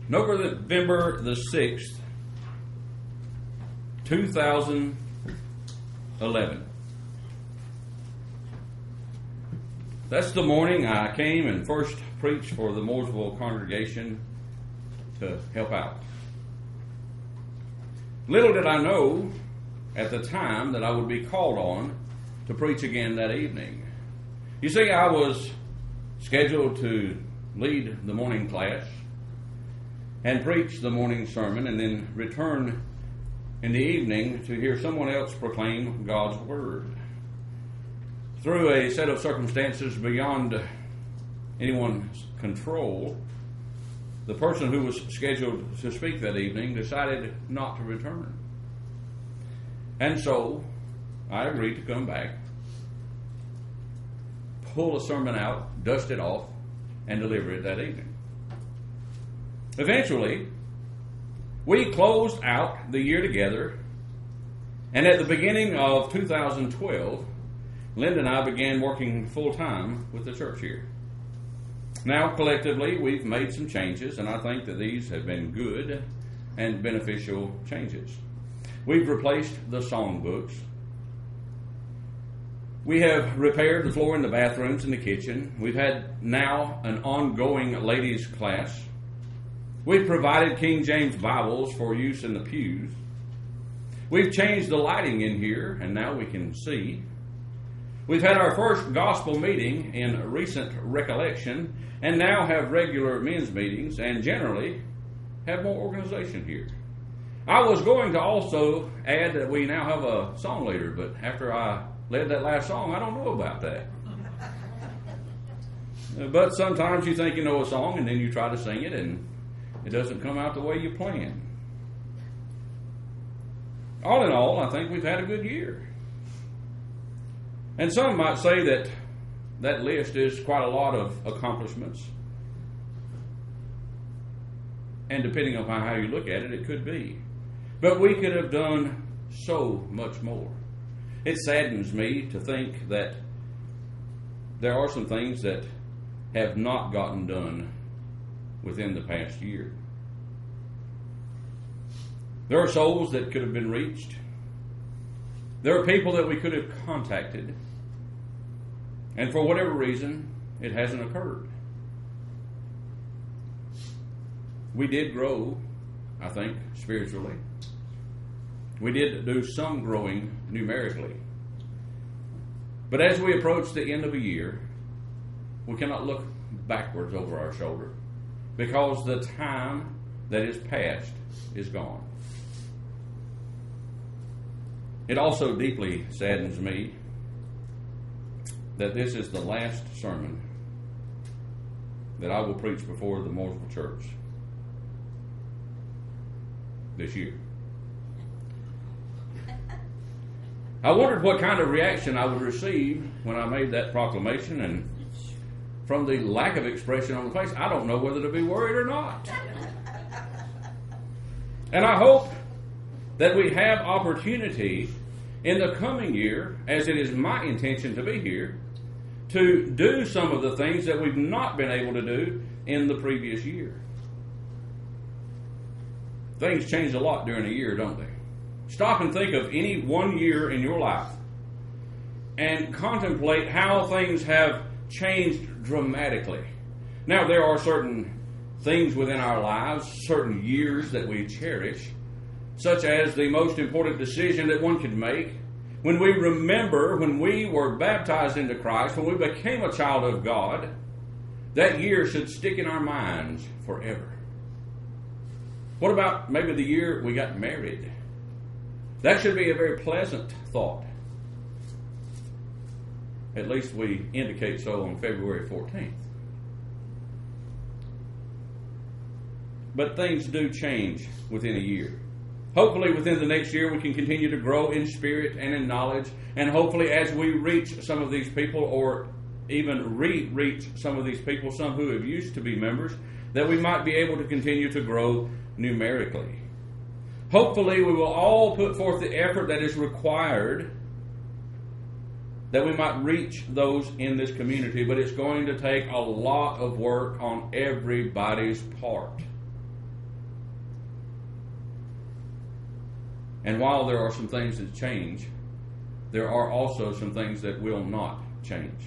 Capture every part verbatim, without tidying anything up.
November the sixth, two thousand eleven. That's the morning I came and first preached for the Mooresville congregation to help out. Little did I know at the time that I would be called on to preach again that evening. You see, I was scheduled to lead the morning class and preach the morning sermon and then return in the evening to hear someone else proclaim God's Word. Through a set of circumstances beyond anyone's control, the person who was scheduled to speak that evening decided not to return. And so I agreed to come back, pull the sermon out, dust it off, and deliver it that evening. Eventually, we closed out the year together, and at the beginning of two thousand twelve, Linda and I began working full-time with the church here. Now, collectively, we've made some changes, and I think that these have been good and beneficial changes. We've replaced the songbooks. We have repaired the floor in the bathrooms and the kitchen. We've had now an ongoing ladies' class. We've provided King James Bibles for use in the pews. We've changed the lighting in here, and now we can see. We've had our first gospel meeting in recent recollection, and now have regular men's meetings, and generally have more organization here. I was going to also add that we now have a song leader, but after I led that last song, I don't know about that. But sometimes you think you know a song, and then you try to sing it, and it doesn't come out the way you planned. All in all, I think we've had a good year. And some might say that that list is quite a lot of accomplishments. And depending upon how you look at it, it could be. But we could have done so much more. It saddens me to think that there are some things that have not gotten done within the past year. There are souls that could have been reached. There are people that we could have contacted. And for whatever reason, it hasn't occurred. We did grow, I think, spiritually. We did do some growing numerically. But as we approach the end of a year, we cannot look backwards over our shoulder, because the time that is past is gone. It also deeply saddens me that this is the last sermon that I will preach before the Mooresville Church this year. I wondered what kind of reaction I would receive when I made that proclamation, and from the lack of expression on the face, I don't know whether to be worried or not. And I hope that we have opportunity in the coming year, as it is my intention to be here, to do some of the things that we've not been able to do in the previous year. Things change a lot during a year, don't they? Stop and think of any one year in your life and contemplate how things have changed dramatically. Now, there are certain things within our lives, certain years that we cherish, such as the most important decision that one could make. When we remember when we were baptized into Christ, when we became a child of God, that year should stick in our minds forever. What about maybe the year we got married? That should be a very pleasant thought. At least we indicate so on February fourteenth. But things do change within a year. Hopefully within the next year we can continue to grow in spirit and in knowledge, and hopefully as we reach some of these people, or even re-reach some of these people, some who have used to be members, that we might be able to continue to grow numerically. Hopefully we will all put forth the effort that is required that we might reach those in this community, but it's going to take a lot of work on everybody's part. And while there are some things that change, there are also some things that will not change.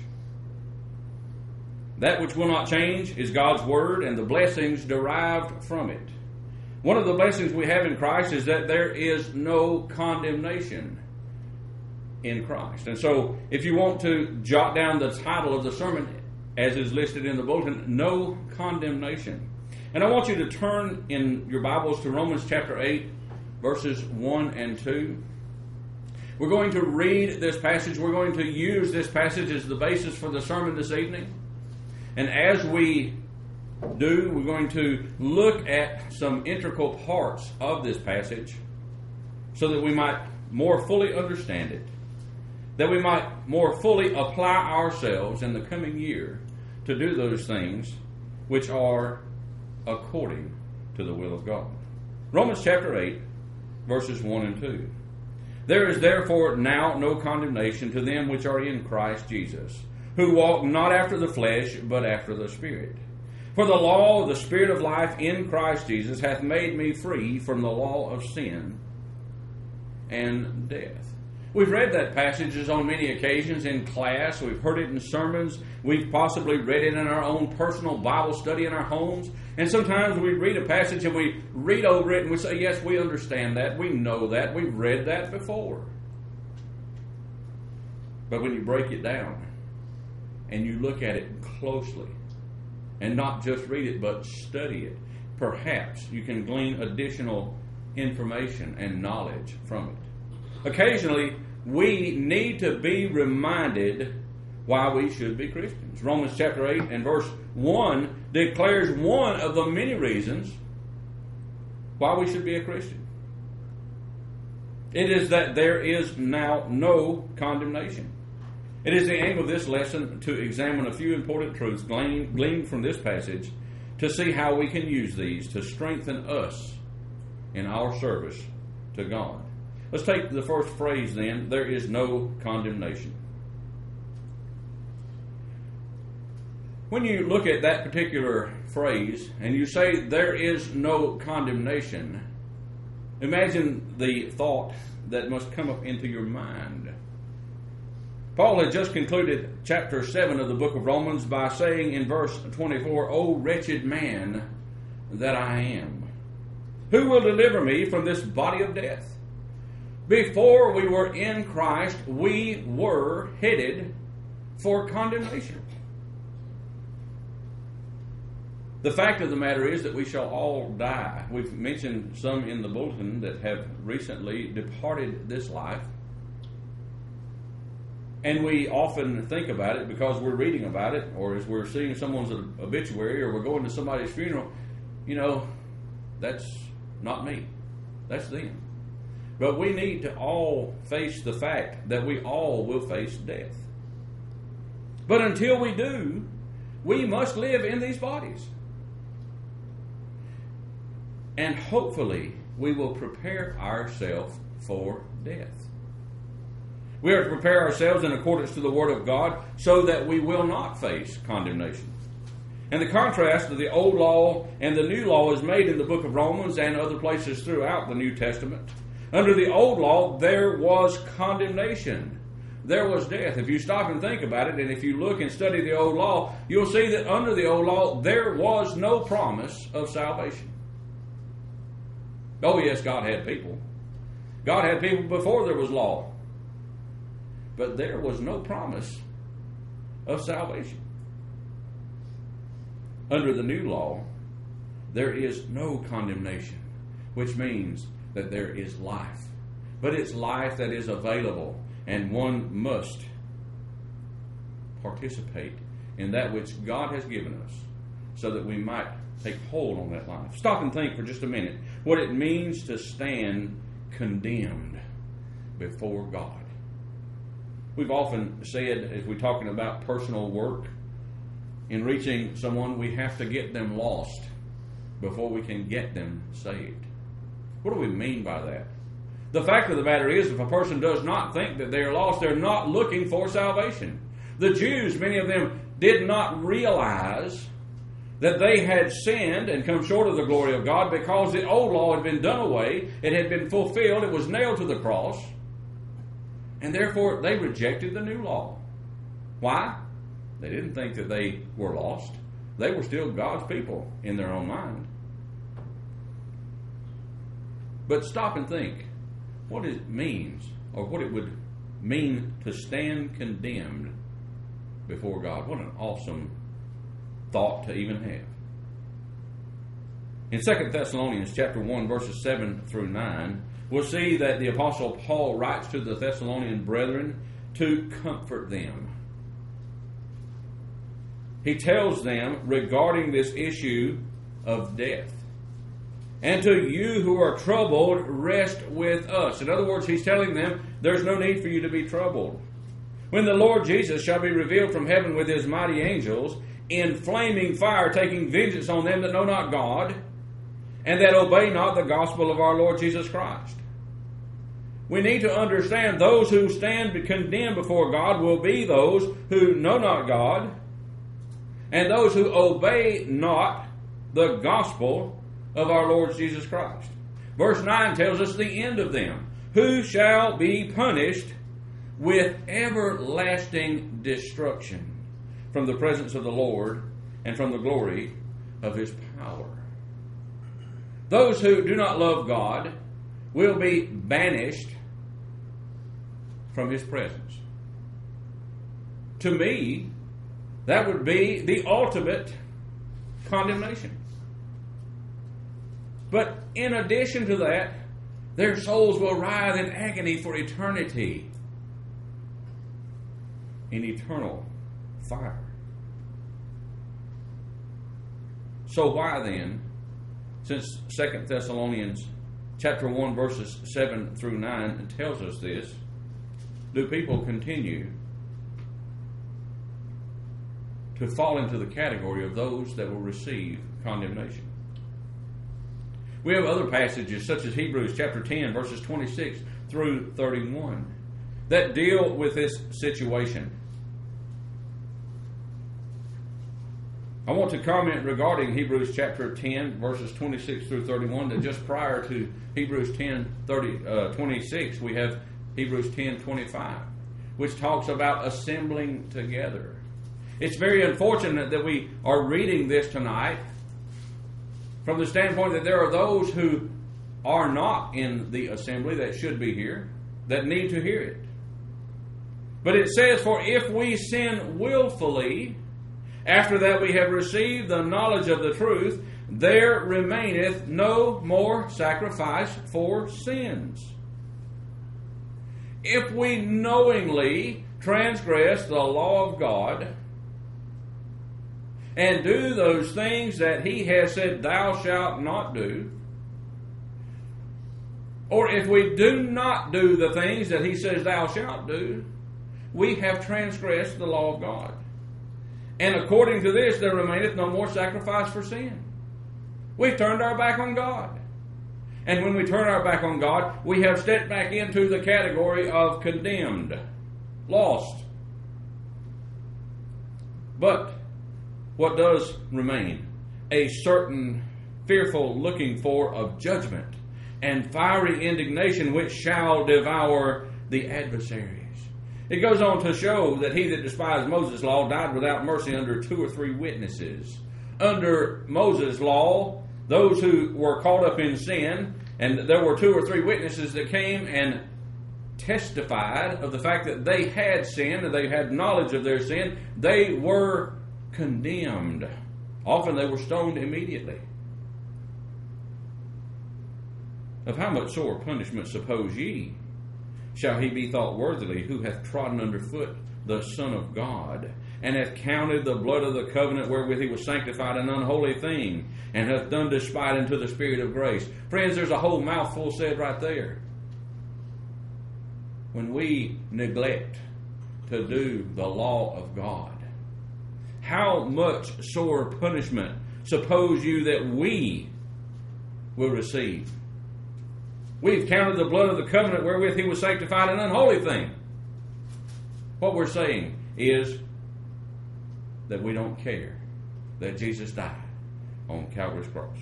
That which will not change is God's Word and the blessings derived from it. One of the blessings we have in Christ is that there is no condemnation in Christ. And so, if you want to jot down the title of the sermon as is listed in the bulletin, No Condemnation. And I want you to turn in your Bibles to Romans chapter eight, verses one and two. We're going to read this passage. We're going to use this passage as the basis for the sermon this evening. And as we do, we're going to look at some integral parts of this passage so that we might more fully understand it, that we might more fully apply ourselves in the coming year to do those things which are according to the will of God. Romans chapter eight, verses one and two. There is therefore now no condemnation to them which are in Christ Jesus, who walk not after the flesh, but after the Spirit. For the law of the Spirit of life in Christ Jesus hath made me free from the law of sin and death. We've read that passage on many occasions in class. We've heard it in sermons. We've possibly read it in our own personal Bible study in our homes. And sometimes we read a passage and we read over it and we say, yes, we understand that. We know that. We've read that before. But when you break it down and you look at it closely, and not just read it, but study it, perhaps you can glean additional information and knowledge from it. Occasionally, we need to be reminded why we should be Christians. Romans chapter eight and verse one declares one of the many reasons why we should be a Christian. It is that there is now no condemnation. It is the aim of this lesson to examine a few important truths gleaned, gleaned from this passage to see how we can use these to strengthen us in our service to God. Let's take the first phrase then, there is no condemnation. When you look at that particular phrase and you say there is no condemnation, imagine the thought that must come up into your mind. Paul had just concluded chapter seven of the book of Romans by saying in verse twenty-four, O wretched man that I am, who will deliver me from this body of death? Before we were in Christ, we were headed for condemnation. The fact of the matter is that we shall all die. We've mentioned some in the bulletin that have recently departed this life. And we often think about it because we're reading about it, or as we're seeing someone's obituary, or we're going to somebody's funeral. You know, that's not me. That's them. But we need to all face the fact that we all will face death. But until we do, we must live in these bodies. And hopefully, we will prepare ourselves for death. We are to prepare ourselves in accordance to the Word of God so that we will not face condemnation. And the contrast of the old law and the new law is made in the book of Romans and other places throughout the New Testament. Under the old law, there was condemnation. There was death. If you stop and think about it, and if you look and study the old law, you'll see that under the old law, there was no promise of salvation. Oh yes, God had people. God had people before there was law. But there was no promise of salvation. Under the new law, there is no condemnation, which means that there is life. But it's life that is available, and one must participate in that which God has given us so that we might take hold on that life. Stop and think for just a minute what it means to stand condemned before God. We've often said, as we're talking about personal work, in reaching someone, we have to get them lost before we can get them saved. What do we mean by that? The fact of the matter is, if a person does not think that they are lost, they're not looking for salvation. The Jews, many of them, did not realize that they had sinned and come short of the glory of God because the old law had been done away. It had been fulfilled. It was nailed to the cross. And therefore, they rejected the new law. Why? They didn't think that they were lost. They were still God's people in their own mind. But stop and think what it means, or what it would mean to stand condemned before God. What an awesome thought to even have. In Second Thessalonians chapter one, verses seven through nine, we'll see that the Apostle Paul writes to the Thessalonian brethren to comfort them. He tells them regarding this issue of death. And to you who are troubled, rest with us. In other words, he's telling them there's no need for you to be troubled. When the Lord Jesus shall be revealed from heaven with his mighty angels, in flaming fire, taking vengeance on them that know not God, and that obey not the gospel of our Lord Jesus Christ. We need to understand those who stand condemned before God will be those who know not God, and those who obey not the gospel of our Lord Jesus Christ. Verse nine tells us the end of them, who shall be punished with everlasting destruction from the presence of the Lord and from the glory of his power. Those who do not love God will be banished from his presence. To me, that would be the ultimate condemnation. But in addition to that, their souls will writhe in agony for eternity in eternal fire. So why then, since Second Thessalonians chapter one verses seven through nine tells us this, do people continue to fall into the category of those that will receive condemnation? We have other passages such as Hebrews chapter ten verses twenty-six through thirty-one that deal with this situation. I want to comment regarding Hebrews chapter ten verses twenty-six through thirty-one that just prior to Hebrews ten thirty, uh, twenty-six we have Hebrews ten twenty-five, which talks about assembling together. It's very unfortunate that we are reading this tonight from the standpoint that there are those who are not in the assembly that should be here, that need to hear it. But it says, for if we sin willfully, after that we have received the knowledge of the truth, there remaineth no more sacrifice for sins. If we knowingly transgress the law of God, and do those things that he has said thou shalt not do, or if we do not do the things that he says thou shalt do, we have transgressed the law of God. And according to this, there remaineth no more sacrifice for sin. We've turned our back on God. And when we turn our back on God, we have stepped back into the category of condemned, lost. But what does remain? A certain fearful looking for of judgment and fiery indignation which shall devour the adversaries. It goes on to show that he that despised Moses' law died without mercy under two or three witnesses. Under Moses' law, those who were caught up in sin, and there were two or three witnesses that came and testified of the fact that they had sinned and they had knowledge of their sin, they were condemned. Often they were stoned immediately. Of how much sore punishment suppose ye shall he be thought worthily, who hath trodden under foot the Son of God, and hath counted the blood of the covenant wherewith he was sanctified an unholy thing, and hath done despite unto the Spirit of grace. Friends, there's a whole mouthful said right there. When we neglect to do the law of God, how much sore punishment suppose you that we will receive? We've counted the blood of the covenant wherewith he was sanctified an unholy thing. What we're saying is that we don't care that Jesus died. on Calvary's cross.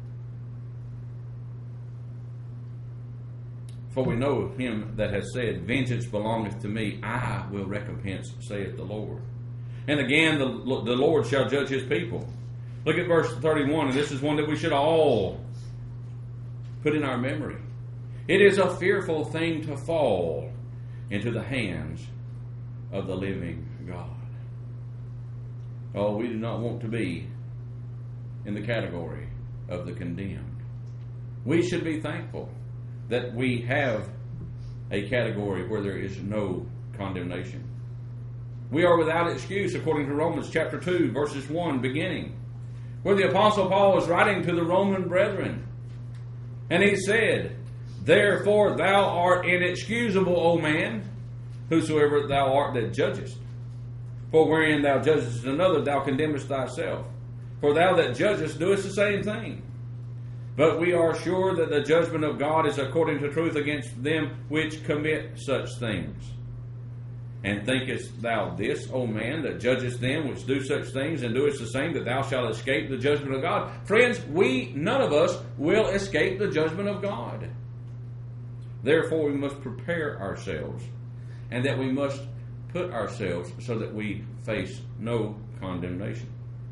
For we know him that has said, Vengeance belongeth to me, I will recompense, saith the Lord. And again, the, the Lord shall judge his people. Look at verse thirty-one, and this is one that we should all put in our memory. It is a fearful thing to fall into the hands of the living God. Oh, we do not want to be in the category of the condemned. We should be thankful that we have a category where there is no condemnation. We are without excuse according to Romans chapter two, verses one, beginning, where the Apostle Paul was writing to the Roman brethren. And he said, Therefore thou art inexcusable, O man, whosoever thou art that judgest. For wherein thou judgest another, thou condemnest thyself. For thou that judgest doest the same thing. But we are sure that the judgment of God is according to truth against them which commit such things. And thinkest thou this, O man, that judgest them which do such things, and doest the same, that thou shalt escape the judgment of God? Friends, we, none of us, will escape the judgment of God. Therefore we must prepare ourselves, and that we must put ourselves so that we face no condemnation.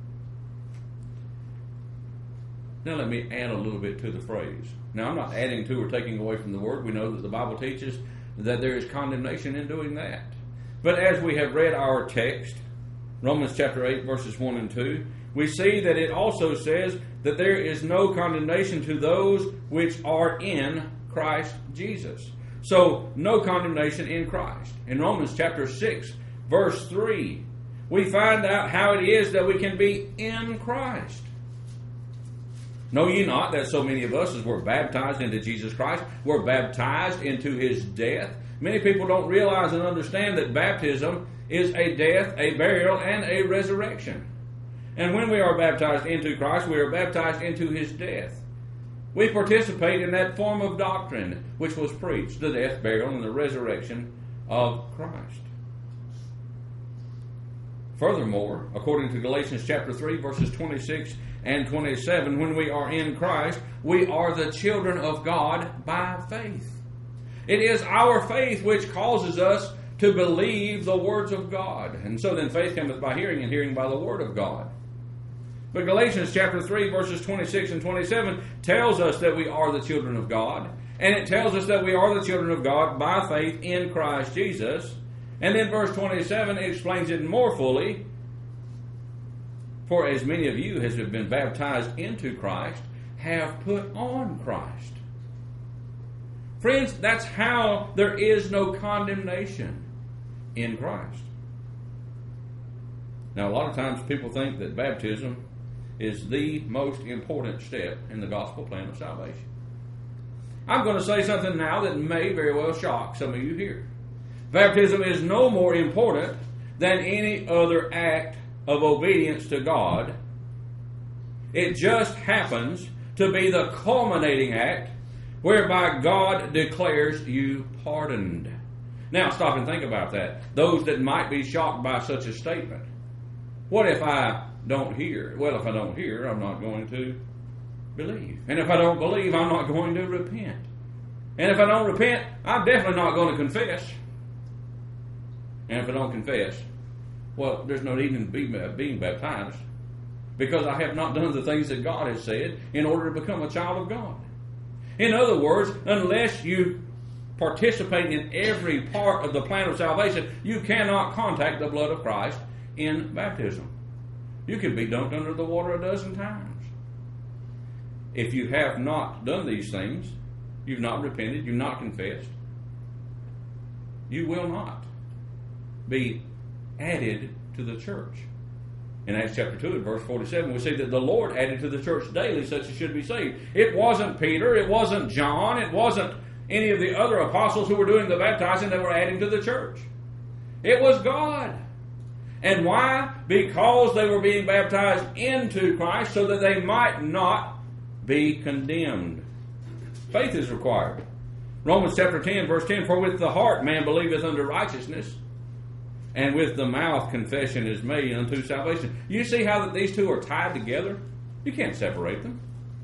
Now let me add a little bit to the phrase. Now I'm not adding to or taking away from the word. We know that the Bible teaches that there is condemnation in doing that. But as we have read our text, Romans chapter eight, verses one and two, we see that it also says that there is no condemnation to those which are in Christ Jesus. So, no condemnation in Christ. In Romans chapter six, verse three, we find out how it is that we can be in Christ. Know ye not that so many of us, as were baptized into Jesus Christ, were baptized into his death? Many people don't realize and understand that baptism is a death, a burial, and a resurrection. And when we are baptized into Christ, we are baptized into his death. We participate in that form of doctrine which was preached, the death, burial, and the resurrection of Christ. Furthermore, according to Galatians chapter three, verses twenty-six and twenty-seven, when we are in Christ, we are the children of God by faith. It is our faith which causes us to believe the words of God. And so then faith cometh by hearing, and hearing by the word of God. But Galatians chapter three, verses twenty-six and twenty-seven tells us that we are the children of God. And it tells us that we are the children of God by faith in Christ Jesus. And then verse twenty-seven explains it more fully. For as many of you as have been baptized into Christ have put on Christ. Friends, that's how there is no condemnation in Christ. Now, a lot of times people think that baptism is the most important step in the gospel plan of salvation. I'm going to say something now that may very well shock some of you here. Baptism is no more important than any other act of obedience to God. It just happens to be the culminating act whereby God declares you pardoned. Now stop and think about that. Those that might be shocked by such a statement. What if I don't hear? Well, if I don't hear, I'm not going to believe. And if I don't believe, I'm not going to repent. And if I don't repent, I'm definitely not going to confess. And if I don't confess, well, there's no need in being baptized, because I have not done the things that God has said in order to become a child of God. In other words, unless you participate in every part of the plan of salvation, you cannot contact the blood of Christ in baptism. You can be dunked under the water a dozen times. If you have not done these things, you've not repented, you've not confessed, you will not be added to the church. In Acts chapter two and verse forty-seven, we see that the Lord added to the church daily such as should be saved. It wasn't Peter, it wasn't John, it wasn't any of the other apostles who were doing the baptizing that were adding to the church. It was God. And why? Because they were being baptized into Christ so that they might not be condemned. Faith is required. Romans chapter ten, verse ten, for with the heart man believeth unto righteousness, and with the mouth confession is made unto salvation. You see how that these two are tied together? You can't separate them.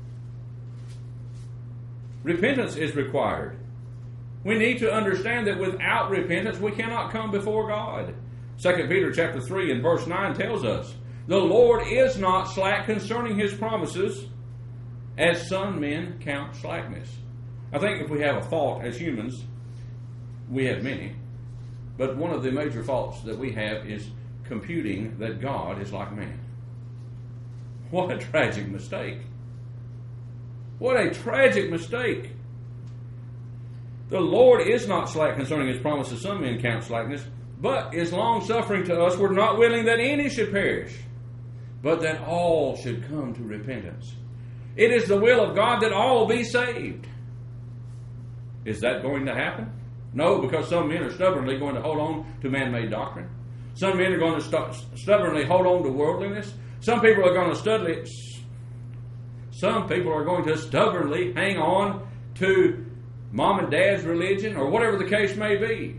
Repentance is required. We need to understand that without repentance, we cannot come before God. Second Peter chapter three and verse nine tells us, the Lord is not slack concerning His promises, as some men count slackness. I think if we have a fault as humans, we have many, but one of the major faults that we have is computing that God is like man. What a tragic mistake. What a tragic mistake. The Lord is not slack concerning His promises, some men count slackness, but is long-suffering to us. We're not willing that any should perish, but that all should come to repentance. It is the will of God that all be saved. Is that going to happen? No, because some men are stubbornly going to hold on to man-made doctrine. Some men are going to stu- stubbornly hold on to worldliness. Some people are going to studly, some people are going to stubbornly hang on to mom and dad's religion or whatever the case may be.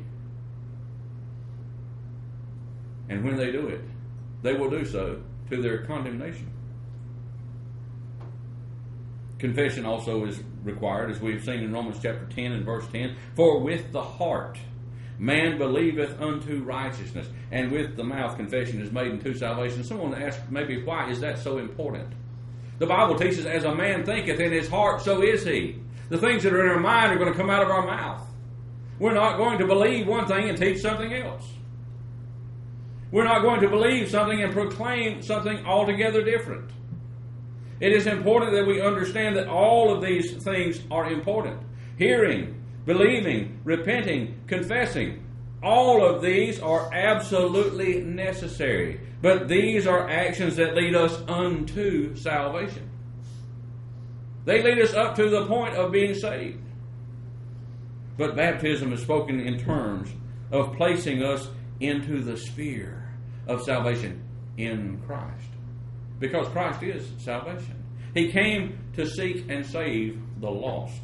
And when they do it, they will do so to their condemnation. Confession also is required, as we've seen in Romans chapter ten and verse ten. For with the heart man believeth unto righteousness, and with the mouth confession is made unto salvation. Someone asked maybe, why is that so important? The Bible teaches, as a man thinketh in his heart, so is he. The things that are in our mind are going to come out of our mouth. We're not going to believe one thing and teach something else. We're not going to believe something and proclaim something altogether different. It is important that we understand that all of these things are important. Hearing, believing, repenting, confessing, all of these are absolutely necessary. But these are actions that lead us unto salvation. They lead us up to the point of being saved. But baptism is spoken in terms of placing us into the sphere of salvation in Christ. Because Christ is salvation. He came to seek and save the lost.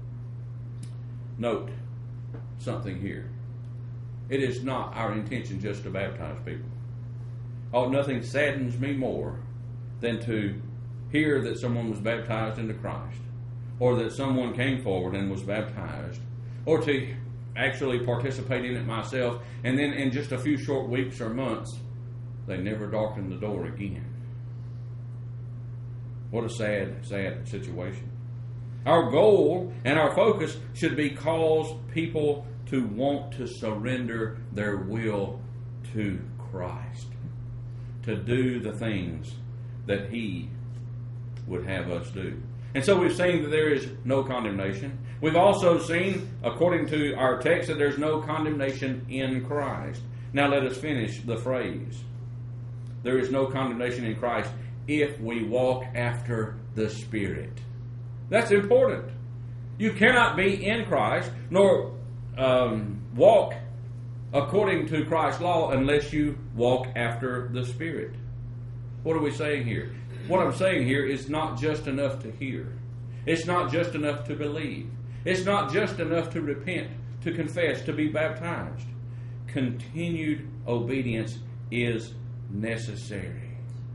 Note something here. It is not our intention just to baptize people. Oh, nothing saddens me more than to hear that someone was baptized into Christ, or that someone came forward and was baptized, or to actually participate in it myself, and then in just a few short weeks or months, they never darken the door again. What a sad, sad situation. Our goal and our focus should be cause people to want to surrender their will to Christ, to do the things that He would have us do. And so we've seen that there is no condemnation. We've also seen, according to our text, that there's no condemnation in Christ. Now let us finish the phrase. There is no condemnation in Christ if we walk after the Spirit. That's important. You cannot be in Christ nor um, walk according to Christ's law unless you walk after the Spirit. What are we saying here? What I'm saying here is not just enough to hear. It's not just enough to believe. It's not just enough to repent, to confess, to be baptized. Continued obedience is necessary.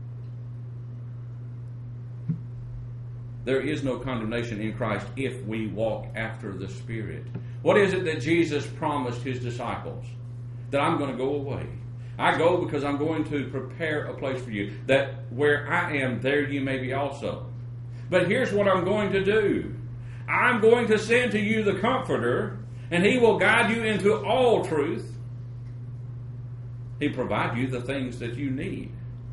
There is no condemnation in Christ if we walk after the Spirit. What is it that Jesus promised His disciples? That I'm going to go away. I go because I'm going to prepare a place for you, that where I am, there you may be also. But here's what I'm going to do. I'm going to send to you the Comforter, and He will guide you into all truth. He'll provide you the things that you need.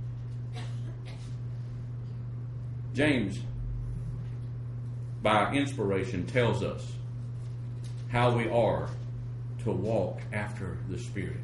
James, by inspiration, tells us how we are to walk after the Spirit.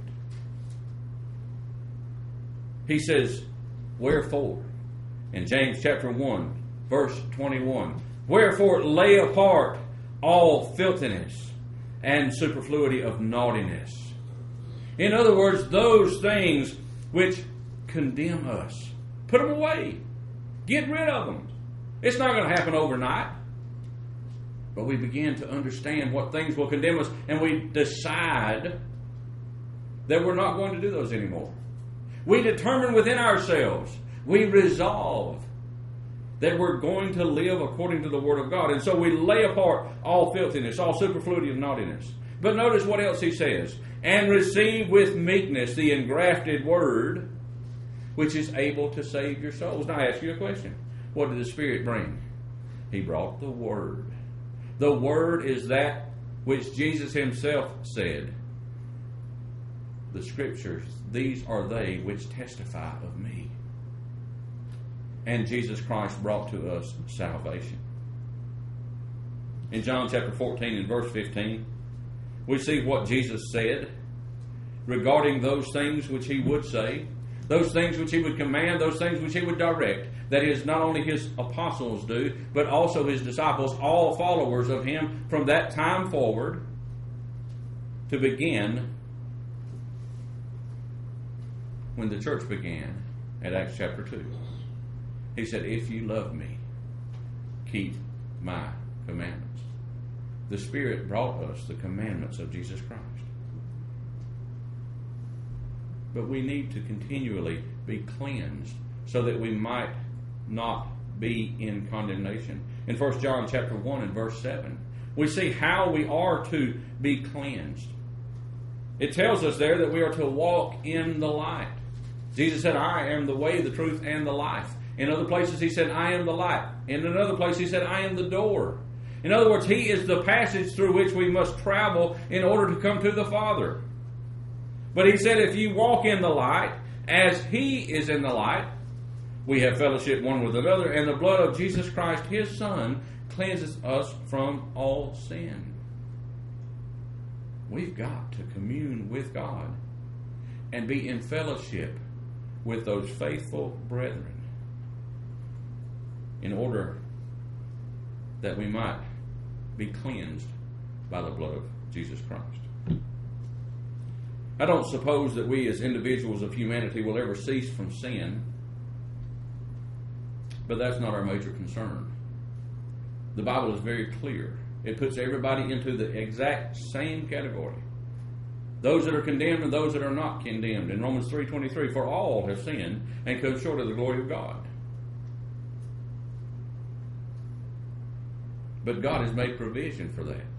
He says, wherefore, in James chapter one, verse twenty-one, wherefore lay apart all filthiness and superfluity of naughtiness. In other words, those things which condemn us. Put them away. Get rid of them. It's not going to happen overnight. But we begin to understand what things will condemn us, and we decide that we're not going to do those anymore. We determine within ourselves. We resolve that we're going to live according to the Word of God. And so we lay apart all filthiness, all superfluity and naughtiness. But notice what else he says. And receive with meekness the engrafted Word, which is able to save your souls. Now I ask you a question. What did the Spirit bring? He brought the Word. The Word is that which Jesus himself said, the Scriptures, these are they which testify of me. And Jesus Christ brought to us salvation. In John chapter fourteen and verse fifteen, we see what Jesus said regarding those things which he would say, those things which he would command, those things which he would direct. That is, not only his apostles do, but also his disciples, all followers of him from that time forward to begin when the church began at Acts chapter two. He said, if you love me, keep my commandments. The Spirit brought us the commandments of Jesus Christ. But we need to continually be cleansed so that we might not be in condemnation. In First John chapter one and verse seven, we see how we are to be cleansed. It tells us there that we are to walk in the light. Jesus said, I am the way, the truth, and the life. In other places he said, I am the light. In another place he said, I am the door. In other words, he is the passage through which we must travel in order to come to the Father. But he said, if you walk in the light, as he is in the light, we have fellowship one with another, and the blood of Jesus Christ, his Son, cleanses us from all sin. We've got to commune with God and be in fellowship with those faithful brethren in order that we might be cleansed by the blood of Jesus Christ. I don't suppose that we as individuals of humanity will ever cease from sin, but that's not our major concern. The Bible is very clear. It puts everybody into the exact same category. Those that are condemned and those that are not condemned. In Romans three twenty-three, for all have sinned and come short of the glory of God. But God has made provision for that.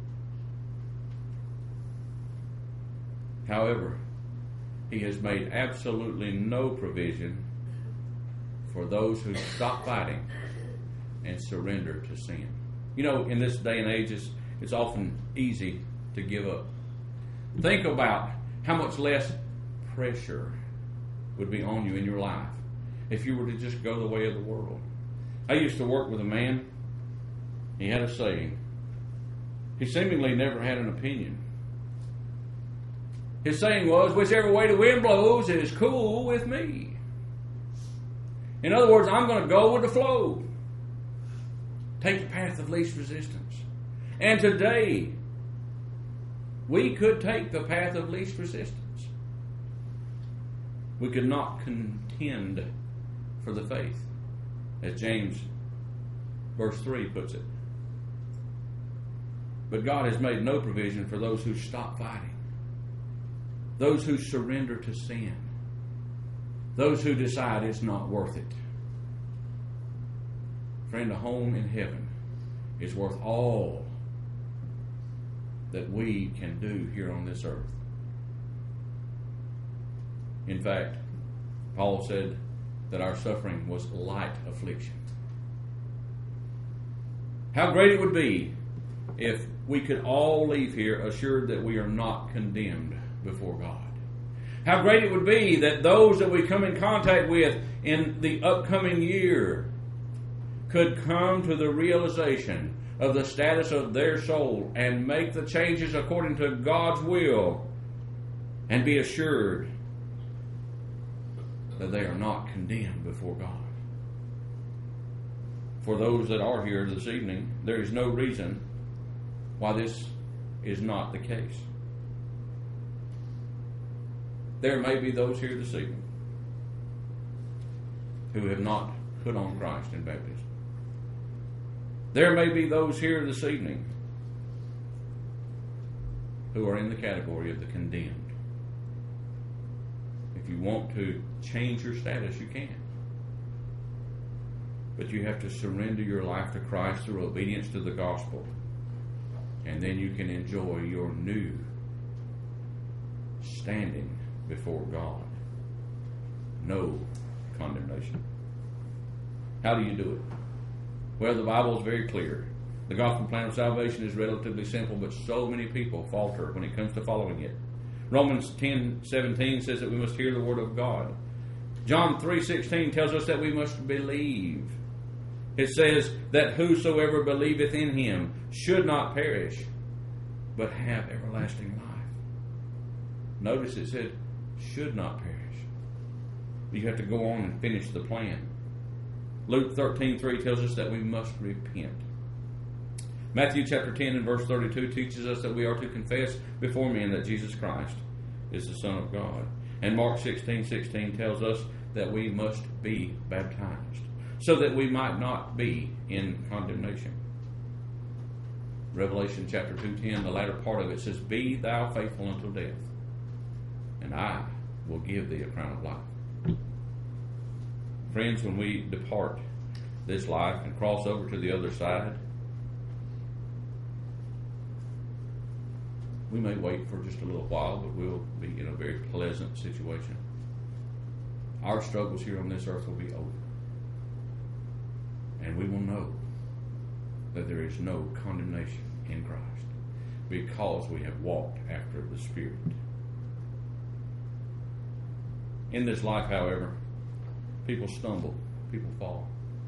However, he has made absolutely no provision for those who stop fighting and surrender to sin. You know, in this day and age, it's, it's often easy to give up. Think about how much less pressure would be on you in your life if you were to just go the way of the world. I used to work with a man. He had a saying. He seemingly never had an opinion. His saying was, whichever way the wind blows is cool with me. In other words, I'm going to go with the flow. Take the path of least resistance. And today, we could take the path of least resistance. We could not contend for the faith, as James verse three puts it. But God has made no provision for those who stop fighting, those who surrender to sin, those who decide it's not worth it. Friend, a home in heaven is worth all that we can do here on this earth. In fact, Paul said that our suffering was light affliction. How great it would be if we could all leave here assured that we are not condemned before God. How great it would be that those that we come in contact with in the upcoming year could come to the realization of the status of their soul and make the changes according to God's will and be assured that they are not condemned before God. For those that are here this evening, there is no reason why this is not the case. There may be those here this evening who have not put on Christ in baptism. There may be those here this evening who are in the category of the condemned. If you want to change your status, you can. But you have to surrender your life to Christ through obedience to the gospel. And then you can enjoy your new standing before God. No condemnation. How do you do it? Well, the Bible is very clear. The gospel plan of salvation is relatively simple, but so many people falter when it comes to following it. Romans ten seventeen says that we must hear the word of God. John three sixteen tells us that we must believe. It says that whosoever believeth in him should not perish, but have everlasting life. Notice it said should not perish. You have to go on and finish the plan. Luke thirteen three tells us that we must repent. Matthew chapter ten and verse thirty-two teaches us that we are to confess before men that Jesus Christ is the Son of God. And Mark sixteen sixteen tells us that we must be baptized so that we might not be in condemnation. Revelation chapter two ten, the latter part of it says, "Be thou faithful until death, and I will give thee a crown of life." Friends, when we depart this life and cross over to the other side, we may wait for just a little while, but we'll be in a very pleasant situation. Our struggles here on this earth will be over. And we will know that there is no condemnation in Christ because we have walked after the Spirit. In this life, however, people stumble, people fall.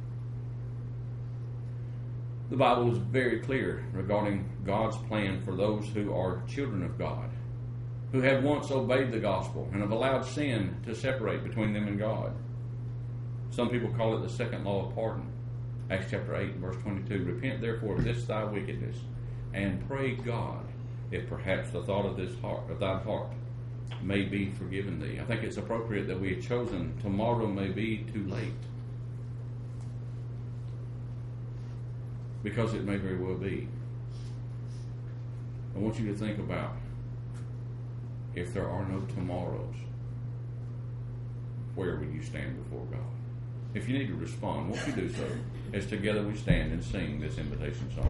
The Bible is very clear regarding God's plan for those who are children of God, who have once obeyed the gospel and have allowed sin to separate between them and God. Some people call it the second law of pardon. Acts chapter eight, verse twenty-two, "Repent therefore of this thy wickedness, and pray God, if perhaps the thought of this heart of thine heart may be forgiven thee." I think it's appropriate that we have chosen tomorrow may be too late, because it may very well be. I want you to think about, if there are no tomorrows, where will you stand before God? If you need to respond, won't you do so as together we stand and sing this invitation song?